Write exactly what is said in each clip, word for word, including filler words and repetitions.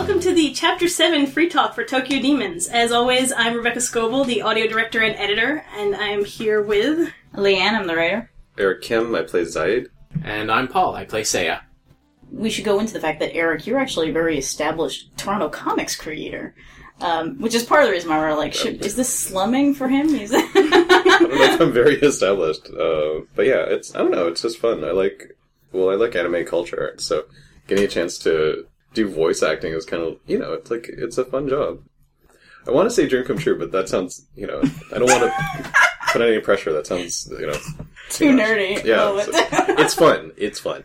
welcome to the Chapter seven Free Talk for Tokyo Demons. As always, I'm Rebecca Scoble, the audio director and editor, and I'm here with... Leanne, I'm the writer. Eric Kim, I play Zaid. And I'm Paul, I play Seiya. We should go into the fact that, Eric, you're actually a very established Toronto comics creator. Um, which is part of the reason why we're like, should, is this slumming for him? He's I don't know if I'm very established. Uh, but yeah, it's, I don't know, it's just fun. I like, well, I like anime culture, so getting a chance to do voice acting is kind of, you know, it's like, it's a fun job. I want to say dream come true, but that sounds, you know, I don't want to put any pressure. That sounds, you know, too, too nerdy. Yeah, it's, it's fun. It's fun.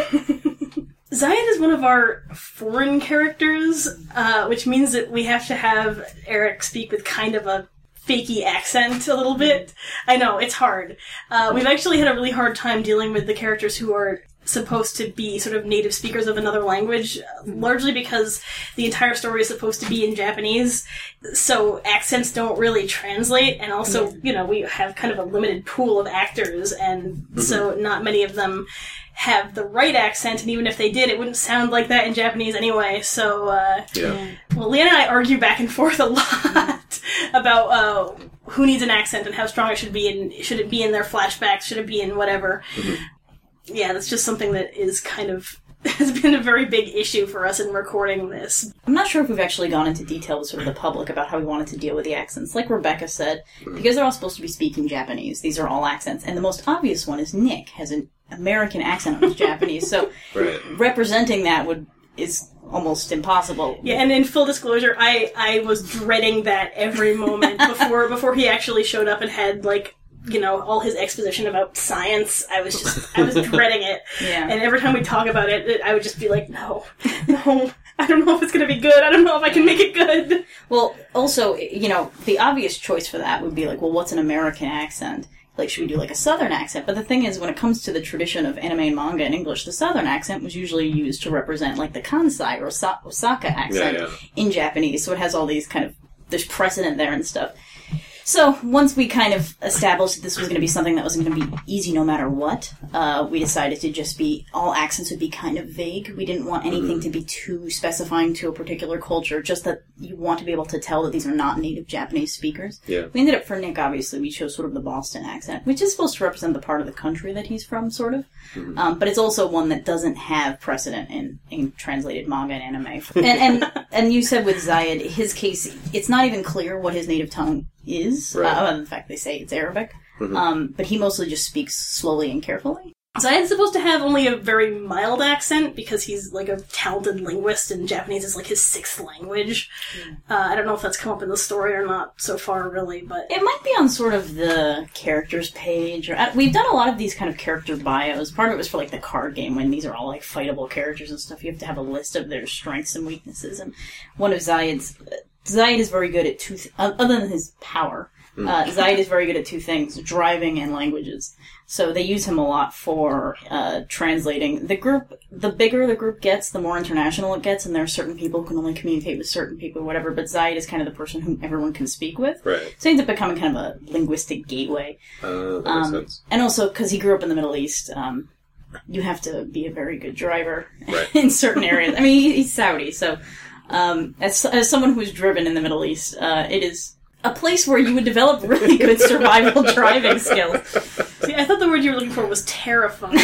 Zaid is one of our foreign characters, uh, which means that we have to have Eric speak with kind of a fakey accent a little bit. I know, it's hard. Uh, we've actually had a really hard time dealing with the characters who are supposed to be sort of native speakers of another language, largely because the entire story is supposed to be in Japanese, so accents don't really translate, and also, you know, we have kind of a limited pool of actors, and mm-hmm. so not many of them have the right accent, and even if they did, it wouldn't sound like that in Japanese anyway, so, uh... Yeah. Well, Leanne and I argue back and forth a lot about, uh, who needs an accent and how strong it should be, and should it be in their flashbacks, should it be in whatever. Mm-hmm. Yeah, that's just something that is kind of, has been a very big issue for us in recording this. I'm not sure if we've actually gone into detail with sort of the public about how we wanted to deal with the accents. Like Rebecca said, because they're all supposed to be speaking Japanese, these are all accents, and the most obvious one is Nick has an American accent on his Japanese, so right. representing that would is almost impossible. Yeah, and in full disclosure, I, I was dreading that every moment before before he actually showed up and had, like, you know, all his exposition about science. I was just, I was dreading it. Yeah. And every time we talk about it, it, I would just be like, no, no, I don't know if it's going to be good. I don't know if I can make it good. Well, also, you know, the obvious choice for that would be like, well, what's an American accent? Like, should we do, like, a Southern accent? But the thing is, when it comes to the tradition of anime and manga in English, the Southern accent was usually used to represent, like, the Kansai or Osa- Osaka accent yeah, yeah. in Japanese. So it has all these kind of, there's precedent there and stuff. So, once we kind of established that this was going to be something that was going to be easy no matter what, uh, we decided to just be, all accents would be kind of vague. We didn't want anything to be too specifying to a particular culture, just that you want to be able to tell that these are not native Japanese speakers. Yeah. We ended up, for Nick, obviously, we chose sort of the Boston accent, which is supposed to represent the part of the country that he's from, sort of. Mm-hmm. Um, but it's also one that doesn't have precedent in, in translated manga and anime. and, and, and you said with Zaid, his case, it's not even clear what his native tongue is, right. uh, other than the fact they say it's Arabic. Mm-hmm. Um, but he mostly just speaks slowly and carefully. Zaid's supposed to have only a very mild accent because he's like a talented linguist and Japanese is like his sixth language. Mm. Uh, I don't know if that's come up in the story or not so far, really, but... It might be on sort of the characters page. Or uh, we've done a lot of these kind of character bios. Part of it was for like the card game when these are all like fightable characters and stuff. You have to have a list of their strengths and weaknesses. And one of Zaid's... Uh, Zaid is very good at two... Th- other than his power... Uh, Zaid is very good at two things, driving and languages. So they use him a lot for uh, translating. The group, the bigger the group gets, the more international it gets, and there are certain people who can only communicate with certain people or whatever, but Zaid is kind of the person whom everyone can speak with. Right. So he ends up becoming kind of a linguistic gateway. Uh, that um, makes sense. And also, because he grew up in the Middle East, um, you have to be a very good driver right. in certain areas. I mean, he, he's Saudi, so um, as, as someone who's driven in the Middle East, uh, it is... a place where you would develop really good survival driving skills. See, I thought the word you were looking for was terrifying.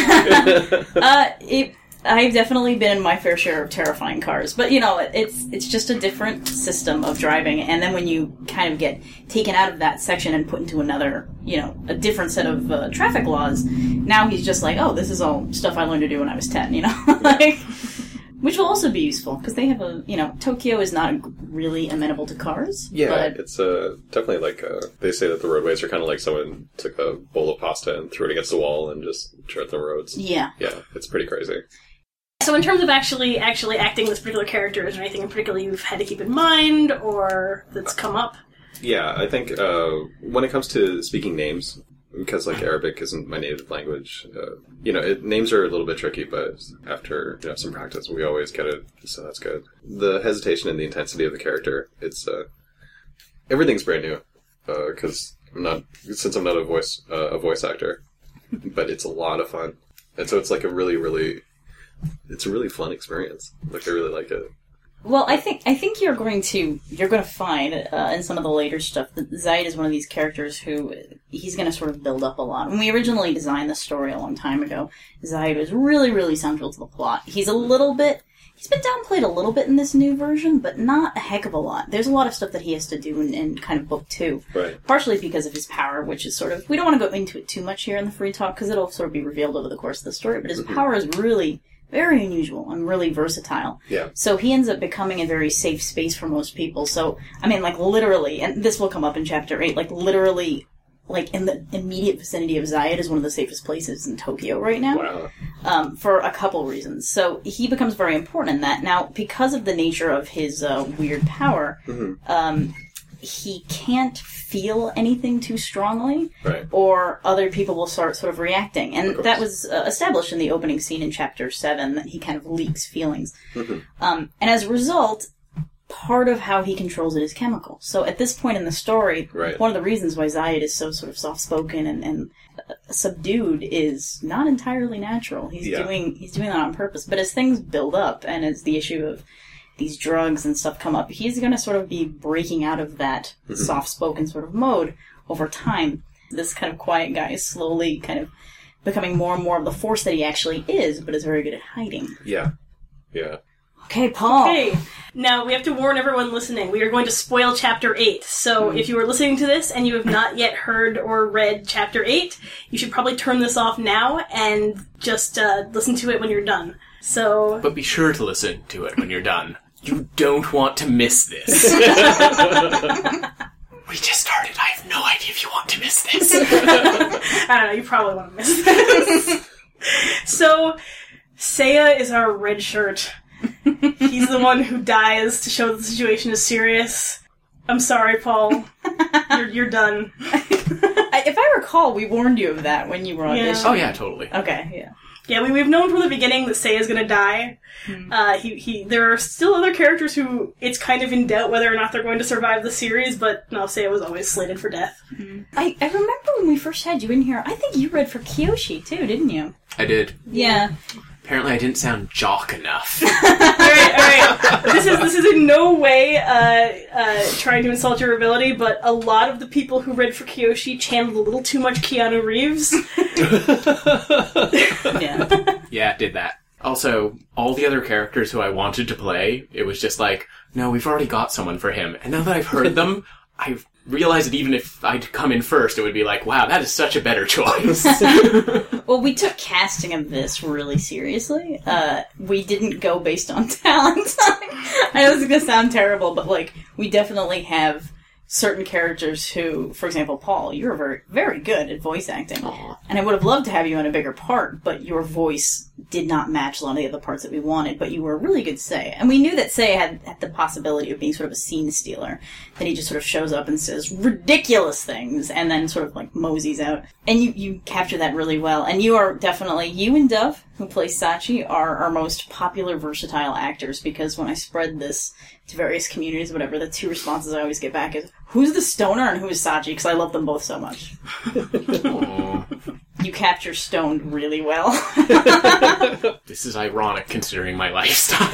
uh, it, I've definitely been in my fair share of terrifying cars. But, you know, it's it's just a different system of driving. And then when you kind of get taken out of that section and put into another, you know, a different set of uh, traffic laws, now he's just like, oh, this is all stuff I learned to do when I was ten, you know? like... Which will also be useful, because they have a, you know, Tokyo is not really amenable to cars. Yeah, but... it's uh, definitely like, uh, they say that the roadways are kind of like someone took a bowl of pasta and threw it against the wall and just shut the roads. Yeah. Yeah, it's pretty crazy. So in terms of actually actually acting this particular character, is there anything in particular you've had to keep in mind, or that's come up? Yeah, I think uh, when it comes to speaking names, because like Arabic isn't my native language, uh, you know, it, names are a little bit tricky, but after you know some practice, we always get it, so that's good. The hesitation and the intensity of the character, it's uh, everything's brand new, because uh, I'm not since I'm not a voice uh, a voice actor, but it's a lot of fun, and so it's like a really really, it's a really fun experience. Like I really like it. Well, I think I think you're going to you're going to find uh, in some of the later stuff that Zaid is one of these characters who he's going to sort of build up a lot. When we originally designed the story a long time ago, Zaid was really really central to the plot. He's a little bit he's been downplayed a little bit in this new version, but not a heck of a lot. There's a lot of stuff that he has to do in, in kind of book two, Right. partially because of his power, which is sort of we don't want to go into it too much here in the free talk because it'll sort of be revealed over the course of the story. But his Mhm. power is really very unusual and really versatile. Yeah. So he ends up becoming a very safe space for most people. So, I mean, like, literally, and this will come up in Chapter eight, like, literally, like, in the immediate vicinity of Zaid is one of the safest places in Tokyo right now. Wow. Um, for a couple reasons. So, he becomes very important in that. Now, because of the nature of his uh, weird power, Mhm. um, he can't feel anything too strongly, Right. or other people will start sort of reacting. Of And course. that was uh, established in the opening scene in Chapter seven, that he kind of leaks feelings. Mhm. Um, and as a result, part of how he controls it is chemical. So at this point in the story, Right. one of the reasons why Zaid is so sort of soft-spoken and, and uh, subdued is not entirely natural. He's Yeah. doing he's doing that on purpose. But as things build up, and as the issue of these drugs and stuff come up, he's going to sort of be breaking out of that Mhm. soft-spoken sort of mode over time. This kind of quiet guy is slowly kind of becoming more and more of the force that he actually is, but is very good at hiding. Yeah. Yeah. Okay, Paul. Okay, now we have to warn everyone listening. We are going to spoil Chapter eight. So if you are listening to this and you have not yet heard or read Chapter eight, you should probably turn this off now and just uh, listen to it when you're done. So, But be sure to listen to it when you're done. You don't want to miss this. We just started. I have no idea if you want to miss this. I don't know, you probably want to miss this. So, Seiya is our red shirt. He's the one who dies to show that the situation is serious. I'm sorry, Paul. You're, you're done. I, if I recall, we warned you of that when you were Yeah. auditioning. Oh yeah, totally. Okay, yeah. Yeah, we, we've known from the beginning that Seiya's gonna die. Hmm. Uh, he, he, there are still other characters who it's kind of in doubt whether or not they're going to survive the series, but no, Seiya was always slated for death. I, I remember when we first had you in here, I think you read for Kiyoshi, too, didn't you? I did. Yeah. Apparently, I didn't sound jock enough. Alright, alright. This is, this is in no way, uh, uh, trying to insult your ability, but a lot of the people who read for Kiyoshi channeled a little too much Keanu Reeves. Yeah. Yeah, did that. Also, all the other characters who I wanted to play, it was just like, no, we've already got someone for him. And now that I've heard them, I've realized that even if I'd come in first, it would be like, wow, that is such a better choice. Well, we took casting of this really seriously. Uh, we didn't go based on talent. I know this is going to sound terrible, but, like, we definitely have certain characters who, for example, Paul, you're very, very good at voice acting. Aw. And I would have loved to have you in a bigger part, but your voice did not match a lot of the other parts that we wanted, but you were a really good Seiya. And we knew that Seiya had, had the possibility of being sort of a scene stealer. That he just sort of shows up and says ridiculous things, and then sort of, like, moseys out. And you, you capture that really well. And you are definitely, you and Dove, who plays Sachi, are our most popular, versatile actors, because when I spread this to various communities, whatever, the two responses I always get back is, who's the stoner and who's Sachi? Because I love them both so much. Aw. You capture stoned really well. This is ironic considering my lifestyle.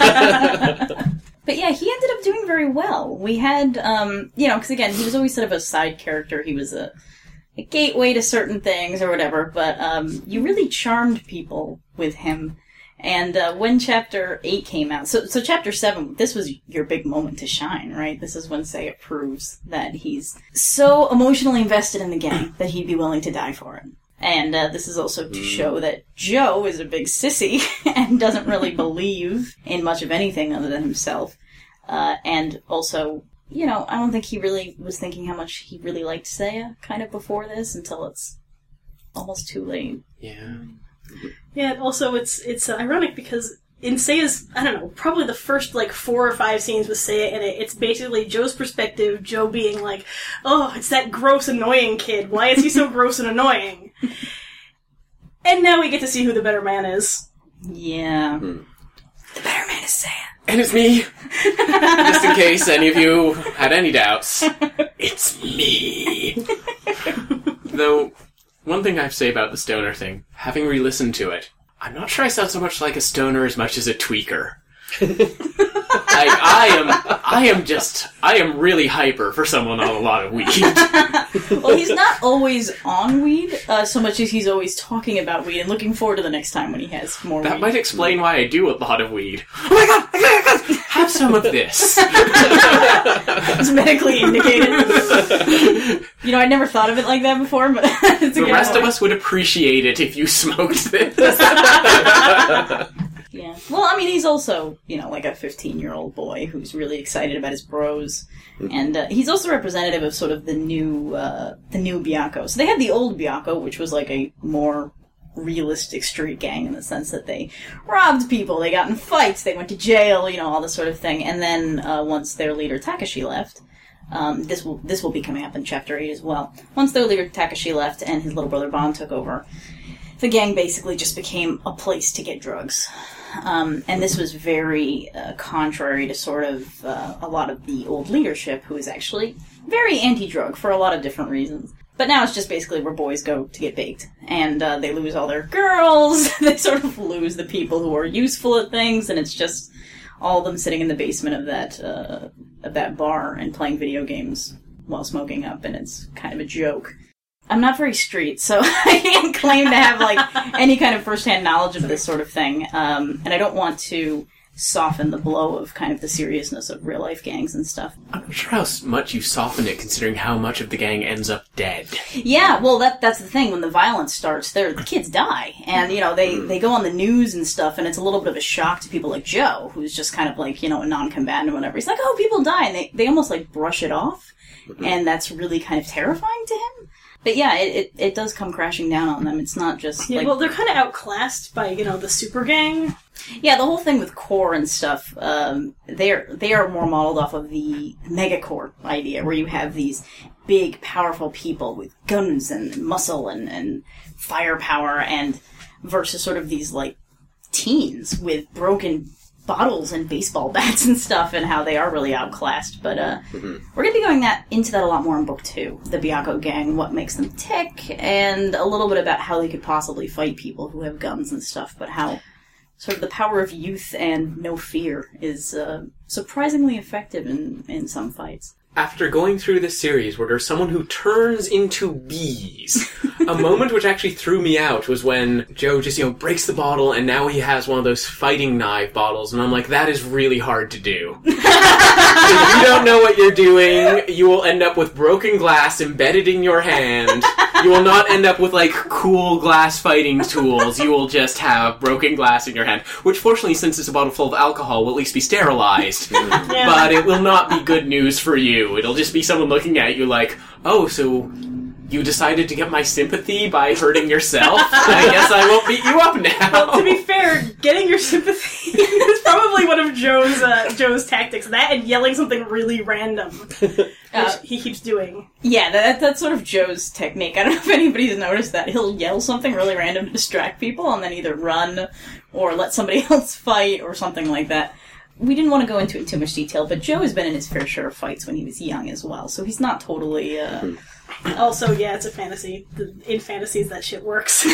But yeah, he ended up doing very well. We had, um, you know, because again, he was always sort of a side character. He was a, a gateway to certain things or whatever, but um, you really charmed people with him. And uh, when Chapter eight came out, so so Chapter seven, this was your big moment to shine, right? This is when Seiya proves that he's so emotionally invested in the gang that he'd be willing to die for it. And uh, this is also to show that Joe is a big sissy and doesn't really believe in much of anything other than himself. Uh, and also, you know, I don't think he really was thinking how much he really liked Seiya kind of before this until it's almost too late. Yeah. Yeah, and also it's it's uh, ironic because in Seiya's, I don't know, probably the first, like, four or five scenes with Seiya in it, it's basically Joe's perspective, Joe being like, oh, it's that gross, annoying kid. Why is he so gross and annoying? And now we get to see who the better man is. Yeah. Hmm. The better man is Seiya. And it's me! Just in case any of you had any doubts, it's me! Though, one thing I have to say about the stoner thing, having re-listened to it, I'm not sure I sound so much like a stoner as much as a tweaker. Like, I am, I am just, I am really hyper for someone on a lot of weed. Well, he's not always on weed, uh, so much as he's always talking about weed and looking forward to the next time when he has more That weed. might explain why I do a lot of weed. Oh my god! Oh my god! Have some of this. It's medically indicated. You know, I never thought of it like that before, but it's a The good rest point. of us would appreciate it if you smoked this. Yeah. Well, I mean, he's also, you know, like a fifteen-year-old boy who's really excited about his bros. And uh, he's also representative of sort of the new, uh, the new Byakko. So they had the old Byakko, which was like a more realistic street gang in the sense that they robbed people, they got in fights, they went to jail, you know, all this sort of thing. And then uh, once their leader Takashi left, um, this will this will be coming up in Chapter eight as well. Once their leader Takashi left and his little brother Bon took over, the gang basically just became a place to get drugs. Um, and this was very uh, contrary to sort of uh, a lot of the old leadership, who is actually very anti-drug for a lot of different reasons. But now it's just basically where boys go to get baked. And uh, they lose all their girls, they sort of lose the people who are useful at things, and it's just all of them sitting in the basement of that, uh, of that bar and playing video games while smoking up, and it's kind of a joke. I'm not very street, so I can't claim to have, like, any kind of first-hand knowledge of this sort of thing. Um, and I don't want to soften the blow of kind of the seriousness of real-life gangs and stuff. I'm not sure how much you soften it, considering how much of the gang ends up dead. Yeah, well, that that's the thing. When the violence starts, the kids die. And, you know, they, they go on the news and stuff, and it's a little bit of a shock to people like Joe, who's just kind of like, you know, a non-combatant or whatever. He's like, oh, people die, and they, they almost, like, brush it off. And that's really kind of terrifying to him. But yeah, it, it, it does come crashing down on them. It's not just Yeah, like... well, they're kind of outclassed by, you know, the super gang. Yeah, the whole thing with core and stuff, um, they're, they are more modeled off of the megacore idea, where you have these big, powerful people with guns and muscle and, and firepower, and versus sort of these, like, teens with broken bottles and baseball bats and stuff, and how they are really outclassed. But uh, mm-hmm. we're going to be going that into that a lot more in book two. The Byakko gang, what makes them tick, and a little bit about how they could possibly fight people who have guns and stuff, but how sort of the power of youth and no fear is uh, surprisingly effective in, in some fights. After going through this series where there's someone who turns into bees, a moment which actually threw me out was when Joe just, you know, breaks the bottle and now he has one of those fighting knife bottles, and I'm like, that is really hard to do. If you don't know what you're doing, you will end up with broken glass embedded in your hand. You will not end up with, like, cool glass fighting tools. You will just have broken glass in your hand, which fortunately, since it's a bottle full of alcohol, will at least be sterilized. Yeah. But it will not be good news for you. It'll just be someone looking at you like, oh, so you decided to get my sympathy by hurting yourself? I guess I won't beat you up now. Well, to be fair, getting your sympathy is probably one of Joe's uh, Joe's tactics. That and yelling something really random, which uh, he keeps doing. Yeah, that, that's sort of Joe's technique. I don't know if anybody's noticed that. He'll yell something really random to distract people and then either run or let somebody else fight or something like that. We didn't want to go into it in too much detail, but Joe has been in his fair share of fights when he was young as well, so he's not totally... Uh... Also, yeah, it's a fantasy. In fantasies, that shit works.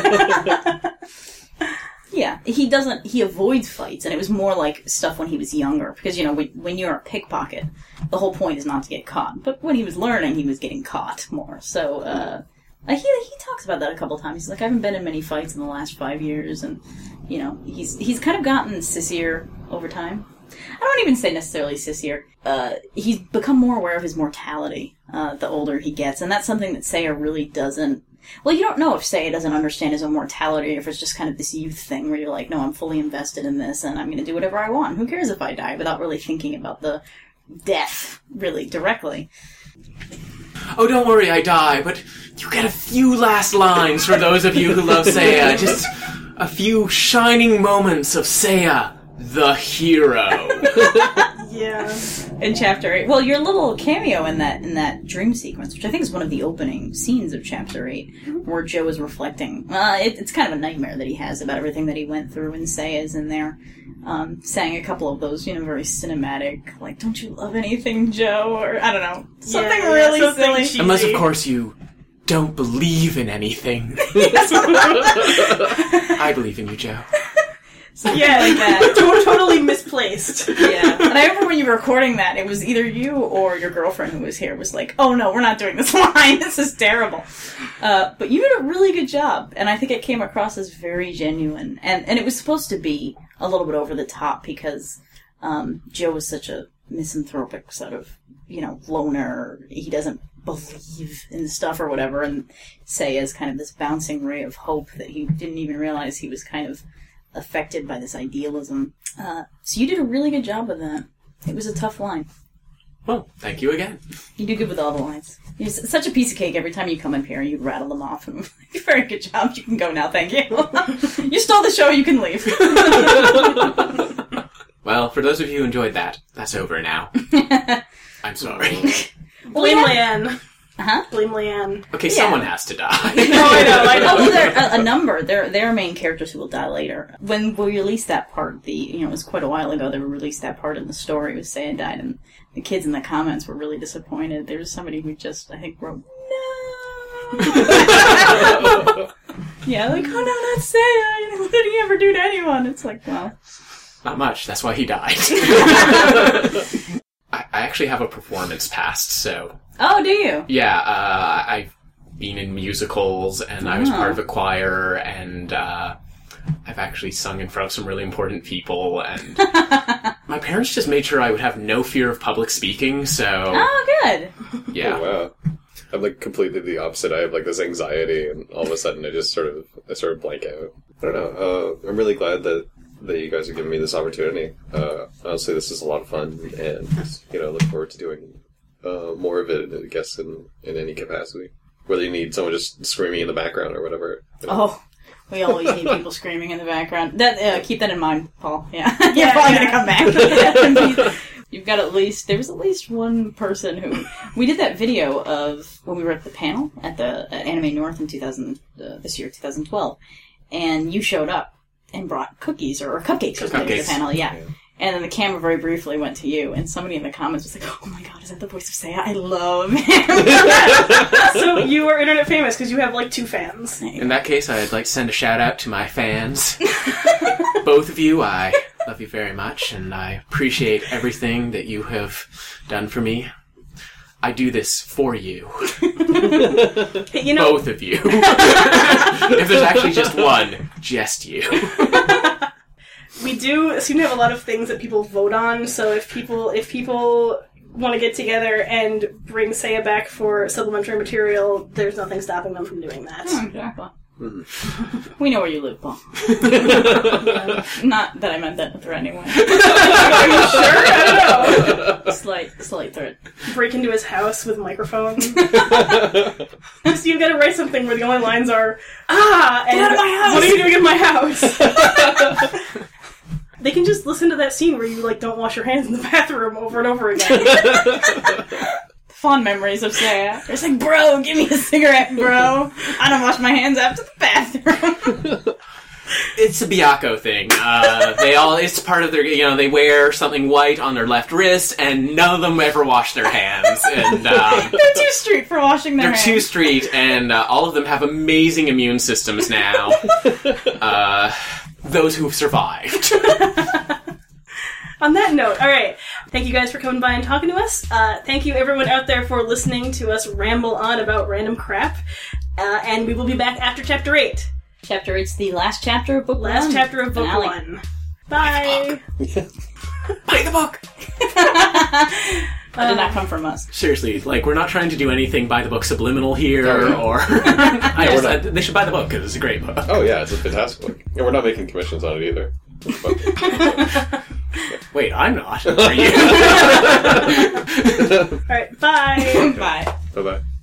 Yeah, he doesn't... He avoids fights, and it was more like stuff when he was younger, because, you know, when, when you're a pickpocket, the whole point is not to get caught. But when he was learning, he was getting caught more, so... Uh, he, he talks about that a couple times. He's like, I haven't been in many fights in the last five years, and... You know, he's he's kind of gotten sissier over time. I don't even say necessarily sissier. Uh, he's become more aware of his mortality uh, the older he gets, and that's something that Seiya really doesn't... Well, you don't know if Seiya doesn't understand his own mortality, or if it's just kind of this youth thing where you're like, no, I'm fully invested in this, and I'm going to do whatever I want. Who cares if I die? Without really thinking about the death, really, directly. Oh, don't worry, I die, but you get a few last lines for those of you who love Seiya. Just... a few shining moments of Seiya, the hero. Yeah. In chapter eight. Well, your little cameo in that in that dream sequence, which I think is one of the opening scenes of chapter eight, where Joe is reflecting. Uh, it, it's kind of a nightmare that he has about everything that he went through, and Seiya's in there, um, saying a couple of those, you know, very cinematic, like, don't you love anything, Joe? Or, I don't know, something yeah, really yeah, something silly. cheesy. Unless, of course, you don't believe in anything. I believe in you, Joe. Something Yeah, like that. to- totally misplaced. Yeah. And I remember when you were recording that, it was either you or your girlfriend who was here was like, oh no, we're not doing this line. This is terrible. Uh, but you did a really good job. And I think it came across as very genuine. And, and it was supposed to be a little bit over the top because um, Joe was such a misanthropic sort of, you know, loner. He doesn't believe in stuff or whatever. And Seiya is kind of this bouncing ray of hope that he didn't even realize he was kind of affected by this idealism. Uh, so you did a really good job with that. It was a tough line. Well, thank you again. You do good with all the lines. You're s- such a piece of cake every time you come up here and you rattle them off. And very good job. You can go now, thank you. You stole the show, you can leave. Well, for those of you who enjoyed that, that's over now. I'm sorry. Blame Leanne. Uh-huh. Blame Leanne. Okay, Yeah. someone has to die. Oh, I know, I know. Oh, there are a, a number. There, there are main characters who will die later. When we released that part, the you know, it was quite a while ago that we released that part in the story with Seiya died, and the kids in the comments were really disappointed. There was somebody who just, I think, wrote, no. Yeah, like, oh no, not Seiya. What did he ever do to anyone? It's like, well. Not much. That's why he died. I, I actually have a performance past, so... Oh, do you? Yeah, uh, I've been in musicals, and I was Oh. part of a choir, and uh, I've actually sung in front of some really important people, and my parents just made sure I would have no fear of public speaking, so Oh, good. yeah. Oh, wow. I'm like completely the opposite. I have like this anxiety, and all of a sudden I just sort of I sort of blank out. I don't know. Uh, I'm really glad that that you guys are giving me this opportunity. Uh, honestly, this is a lot of fun, and you know, I look forward to doing uh, more of it. I guess in in any capacity, whether you need someone just screaming in the background or whatever. You know? Oh, we always need people screaming in the background. That uh, keep that in mind, Paul. Yeah, you're Yeah, probably yeah. gonna come back. You've got at least there was at least one person who we did that video of when we were at the panel at the uh, Anime North in two thousand uh, this year, twenty twelve, and you showed up and brought cookies or, or cupcakes or something to the Cupcakes. panel. Yeah. Yeah. And then the camera very briefly went to you, and somebody in the comments was like, "Oh my god, is that the voice of Seiya? I love him." So you are internet famous because you have like two fans. In that case, I'd like to send a shout out to my fans. Both of you, I love you very much, and I appreciate everything that you have done for me. I do this for you. Hey, you know, Both of you. If there's actually just one, just you. we do seem to have a lot of things that people vote on. So if people if people want to get together and bring Seiya back for supplementary material, there's nothing stopping them from doing that. Oh, exactly. We know where you live, Paul. Not that I meant that in a threatening way. Are you sure? I don't know. Slight, slight threat. Break into his house with microphones. So you've got to write something where the only lines are, ah, and Get out of my house! what are you doing in my house? They can just listen to that scene where you like don't wash your hands in the bathroom over and over again. Fond memories of Seiya. It's like, bro, give me a cigarette, bro. I don't wash my hands after the bathroom. It's a Byakuya thing. Uh, they all, it's part of their, you know, they wear something white on their left wrist, and none of them ever wash their hands. And um, They're too street for washing their they're hands. too street, and uh, all of them have amazing immune systems now. Uh, those who've survived. On that note, all right. Thank you guys for coming by and talking to us. Uh, thank you everyone out there for listening to us ramble on about random crap. Uh, and we will be back after Chapter eight. Chapter eight's the last chapter of book Last one. chapter of Book Finale. one. Bye! Buy the book! That did not come from us. Seriously, like, we're not trying to do anything by the book subliminal here, No. or... I just, we're I, not. they should buy the book, because it's a great book. Oh yeah, it's a fantastic book. And we're not making commissions on it either. But- Wait, I'm not. Are you? Alright, bye! Bye. Bye bye.